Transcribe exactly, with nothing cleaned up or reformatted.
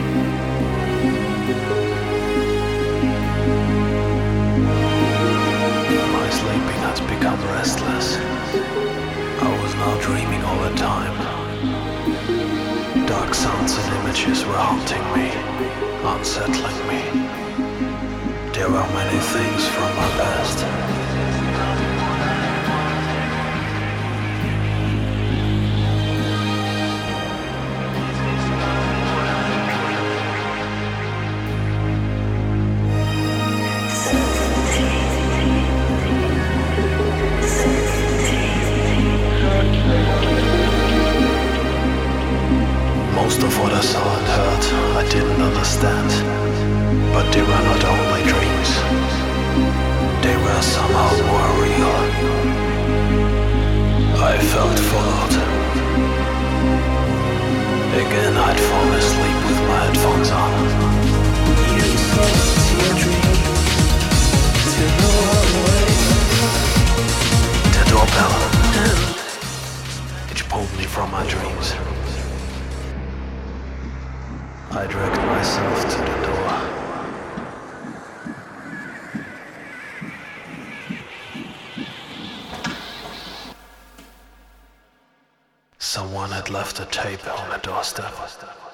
My sleeping has become restless. I was now dreaming all the time. Dark sounds and images were haunting me, unsettling me. There are many things from my past. Most of what I saw and heard, I didn't understand. But they were not only dreams. They were somehow more real. I felt followed. Again, I'd fall asleep with my headphones on. You spoke to your dream to know our way. The doorbell. It pulled me from my dreams. I dragged myself to the door. Someone had left a tape on the doorstep.